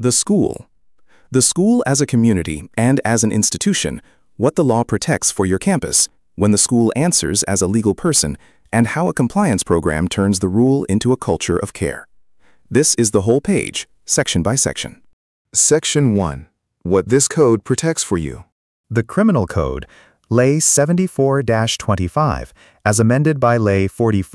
The school. The school as a community and as an institution, what the law protects for your campus, when the school answers as a legal person, and how a compliance program turns the rule into a culture of care. This is the whole page, section by section. Section 1. What this code protects for you. The Criminal Code, Ley 74-25, as amended by Ley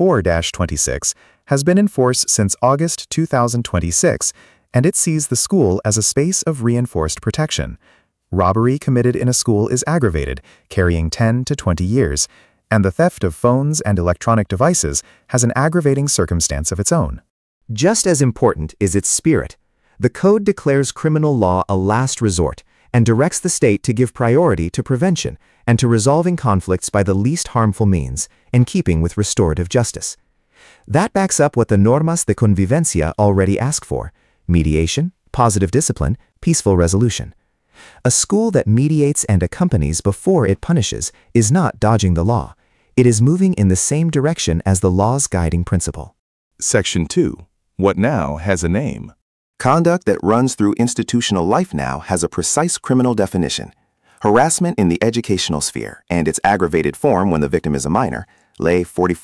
44-26, has been in force since August 2026, and it sees the school as a space of reinforced protection. Robbery committed in a school is aggravated, carrying 10 to 20 years, and the theft of phones and electronic devices has an aggravating circumstance of its own. Just as important is its spirit. The Code declares criminal law a last resort and directs the state to give priority to prevention and to resolving conflicts by the least harmful means, in keeping with restorative justice. That backs up what the normas de convivencia already ask for: mediation, positive discipline, peaceful resolution. A school that mediates and accompanies before it punishes is not dodging the law. It is moving in the same direction as the law's guiding principle. Section 2. What now has a name. Conduct that runs through institutional life now has a precise criminal definition. Harassment in the educational sphere and its aggravated form when the victim is a minor, Ley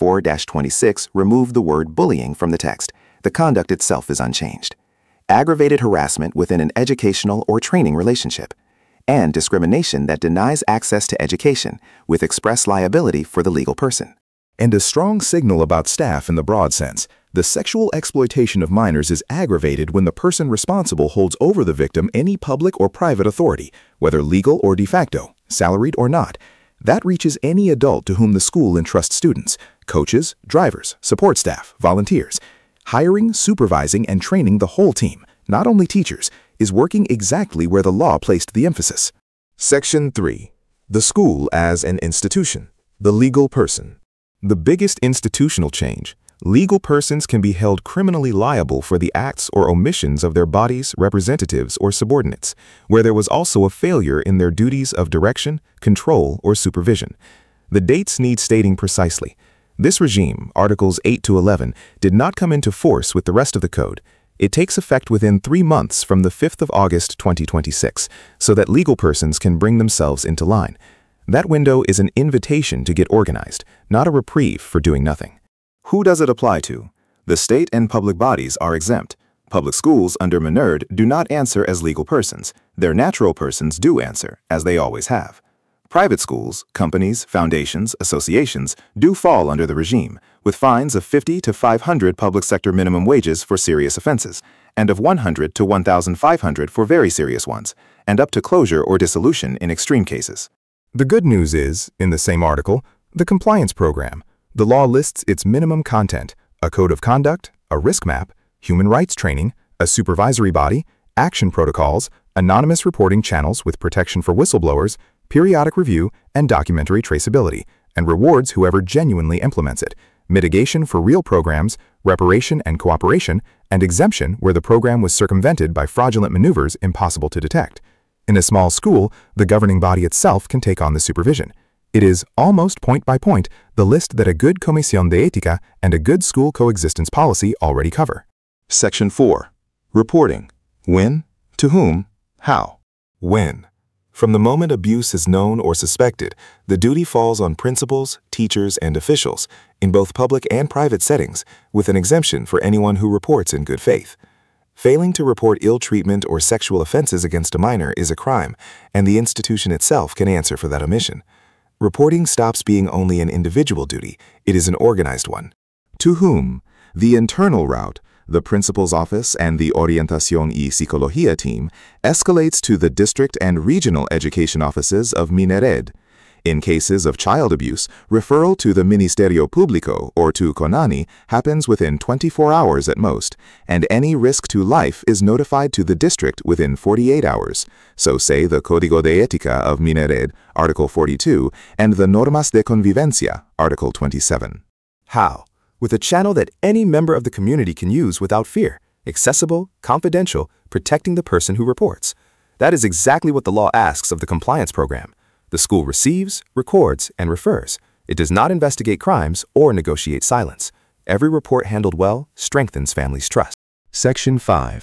44-26 removed the word bullying from the text. The conduct itself is unchanged. Aggravated harassment within an educational or training relationship, and discrimination that denies access to education with express liability for the legal person. And a strong signal about staff in the broad sense. The sexual exploitation of minors is aggravated when the person responsible holds over the victim any public or private authority, whether legal or de facto, salaried or not. That reaches any adult to whom the school entrusts students, coaches, drivers, support staff, volunteers. Hiring, supervising, and training the whole team, not only teachers, is working exactly where the law placed the emphasis. Section 3. The school as an institution. The legal person. The biggest institutional change. Legal persons can be held criminally liable for the acts or omissions of their bodies, representatives, or subordinates, where there was also a failure in their duties of direction, control, or supervision. The dates need stating precisely. This regime, Articles 8 to 11, did not come into force with the rest of the code. It takes effect within 3 months from the 5th of August 2026, so that legal persons can bring themselves into line. That window is an invitation to get organized, not a reprieve for doing nothing. Who does it apply to? The state and public bodies are exempt. Public schools under Menard do not answer as legal persons. Their natural persons do answer, as they always have. Private schools, companies, foundations, associations do fall under the regime, with fines of 50 to 500 public sector minimum wages for serious offenses, and of 100 to 1,500 for very serious ones, and up to closure or dissolution in extreme cases. The good news is, in the same article, the compliance program. The law lists its minimum content: a code of conduct, a risk map, human rights training, a supervisory body, action protocols, anonymous reporting channels with protection for whistleblowers, periodic review, and documentary traceability, and rewards whoever genuinely implements it, mitigation for real programs, reparation and cooperation, and exemption where the program was circumvented by fraudulent maneuvers impossible to detect. In a small school, the governing body itself can take on the supervision. It is, almost point by point, the list that a good Comisión de Ética and a good school coexistence policy already cover. Section 4. Reporting. When, to whom, how. When. From the moment abuse is known or suspected, the duty falls on principals, teachers, and officials, in both public and private settings, with an exemption for anyone who reports in good faith. Failing to report ill treatment or sexual offenses against a minor is a crime, and the institution itself can answer for that omission. Reporting stops being only an individual duty, it is an organized one. To whom? The internal route, the principal's office and the Orientación y Psicología team, escalates to the district and regional education offices of Minared. In cases of child abuse, referral to the Ministerio Público or to CONANI happens within 24 hours at most, and any risk to life is notified to the district within 48 hours. So say the Código de Ética of Minared, Article 42, and the Normas de Convivencia, Article 27. How? With a channel that any member of the community can use without fear, accessible, confidential, protecting the person who reports. That is exactly what the law asks of the compliance program. The school receives, records, and refers. It does not investigate crimes or negotiate silence. Every report handled well strengthens families' trust. Section 5.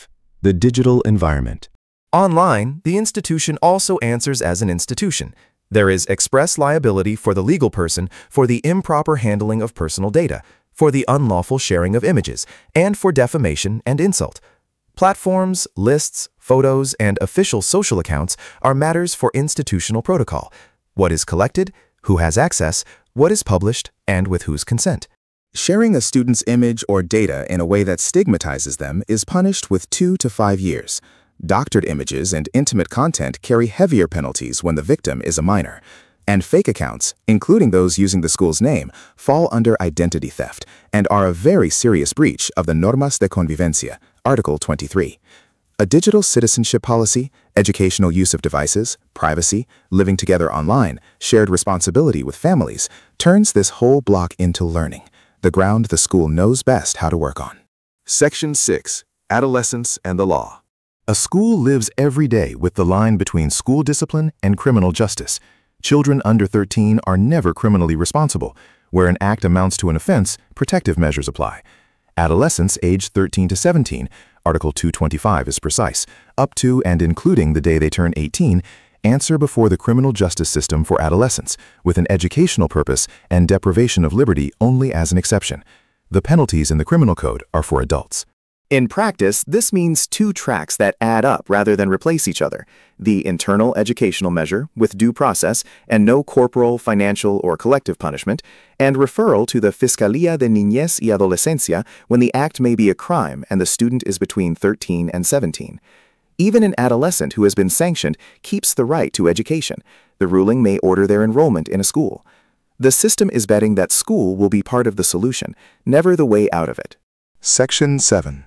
The digital environment. Online, the institution also answers as an institution. There is express liability for the legal person for the improper handling of personal data, for the unlawful sharing of images, and for defamation and insult. Platforms, lists, photos, and official social accounts are matters for institutional protocol. What is collected, who has access, what is published, and with whose consent. Sharing a student's image or data in a way that stigmatizes them is punished with 2 to 5 years. Doctored images and intimate content carry heavier penalties when the victim is a minor. And fake accounts, including those using the school's name, fall under identity theft and are a very serious breach of the Normas de Convivencia, Article 23. A digital citizenship policy, educational use of devices, privacy, living together online, shared responsibility with families, turns this whole block into learning, the ground the school knows best how to work on. Section 6. Adolescence and the Law. A school lives every day with the line between school discipline and criminal justice. Children under 13 are never criminally responsible. Where an act amounts to an offense, protective measures apply. Adolescents aged 13 to 17, Article 225 is precise, up to and including the day they turn 18, answer before the criminal justice system for adolescents, with an educational purpose and deprivation of liberty only as an exception. The penalties in the criminal code are for adults. In practice, this means 2 tracks that add up rather than replace each other. The internal educational measure, with due process and no corporal, financial, or collective punishment, and referral to the Fiscalía de Niñez y Adolescencia when the act may be a crime and the student is between 13 and 17. Even an adolescent who has been sanctioned keeps the right to education. The ruling may order their enrollment in a school. The system is betting that school will be part of the solution, never the way out of it. Section 7.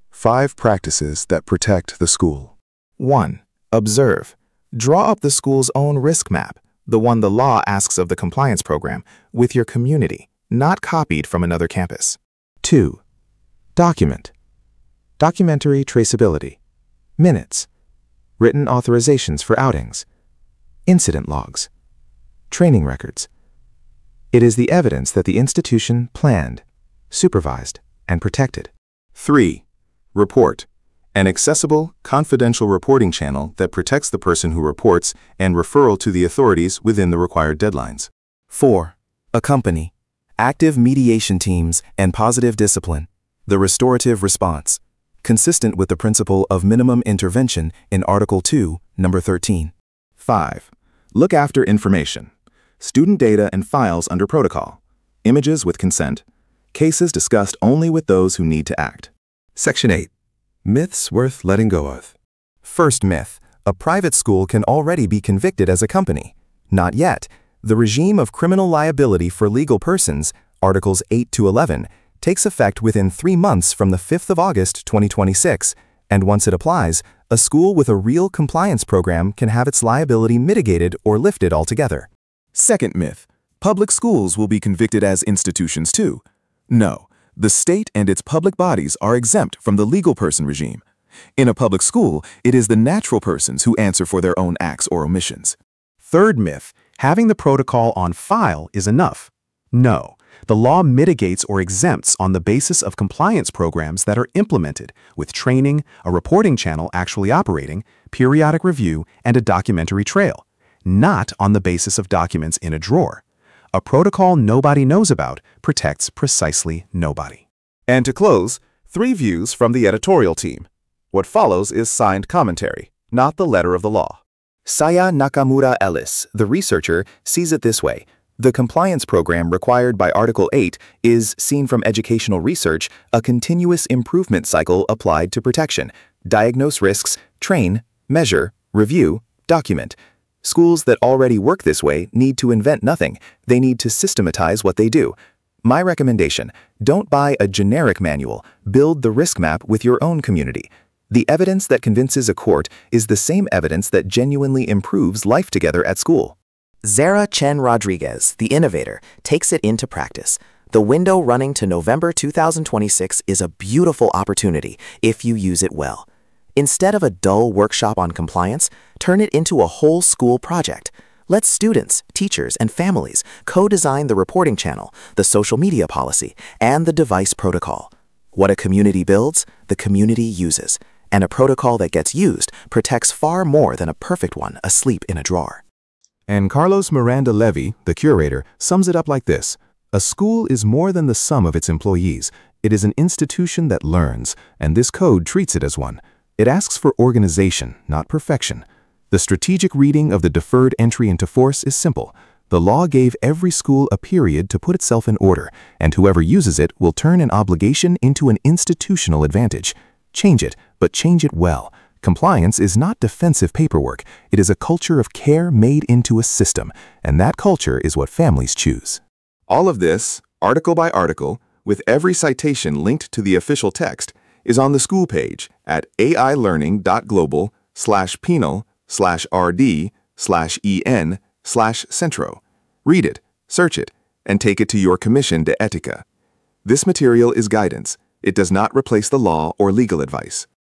5 practices that protect the school. 1. Observe. Draw up the school's own risk map, the one the law asks of the compliance program, with your community, not copied from another campus. 2. Document. Documentary traceability. Minutes. Written authorizations for outings. Incident logs. Training records. It is the evidence that the institution planned, supervised, and protected. 3. Report. An accessible, confidential reporting channel that protects the person who reports and referral to the authorities within the required deadlines. 4. Accompany. Active mediation teams and positive discipline. The restorative response. Consistent with the principle of minimum intervention in Article 2, Number 13. 5. Look after information. Student data and files under protocol. Images with consent. Cases discussed only with those who need to act. Section 8. Myths worth letting go of. First myth. A private school can already be convicted as a company. Not yet. The regime of criminal liability for legal persons, Articles 8 to 11, takes effect within 3 months from the 5th of August 2026, and once it applies, a school with a real compliance program can have its liability mitigated or lifted altogether. Second myth. Public schools will be convicted as institutions too. No. The state and its public bodies are exempt from the legal person regime. In a public school, it is the natural persons who answer for their own acts or omissions. Third myth, having the protocol on file is enough. No, the law mitigates or exempts on the basis of compliance programs that are implemented, with training, a reporting channel actually operating, periodic review, and a documentary trail, not on the basis of documents in a drawer. A protocol nobody knows about protects precisely nobody. And to close, 3 views from the editorial team. What follows is signed commentary, not the letter of the law. Saya Nakamura Ellis, the researcher, sees it this way. The compliance program required by Article 8 is, seen from educational research, a continuous improvement cycle applied to protection. Diagnose risks, train, measure, review, document. Schools that already work this way need to invent nothing. They need to systematize what they do. My recommendation, don't buy a generic manual. Build the risk map with your own community. The evidence that convinces a court is the same evidence that genuinely improves life together at school. Zara Chen Rodriguez, the innovator, takes it into practice. The window running to November 2026 is a beautiful opportunity if you use it well. Instead of a dull workshop on compliance, turn it into a whole school project. Let students, teachers, and families co-design the reporting channel, the social media policy, and the device protocol. What a community builds, the community uses. and a protocol that gets used protects far more than a perfect one asleep in a drawer. And Carlos Miranda Levy, the curator, sums it up like this: a school is more than the sum of its employees. It is an institution that learns, and this code treats it as one. It asks for organization, not perfection. The strategic reading of the deferred entry into force is simple. The law gave every school a period to put itself in order, and whoever uses it will turn an obligation into an institutional advantage. Change it, but change it well. Compliance is not defensive paperwork. It is a culture of care made into a system, and that culture is what families choose. All of this, article by article, with every citation linked to the official text, is on the school page at ailearning.global/penal/rd/en/centro. Read it, search it, and take it to your commission de ética. This material is guidance. It does not replace the law or legal advice.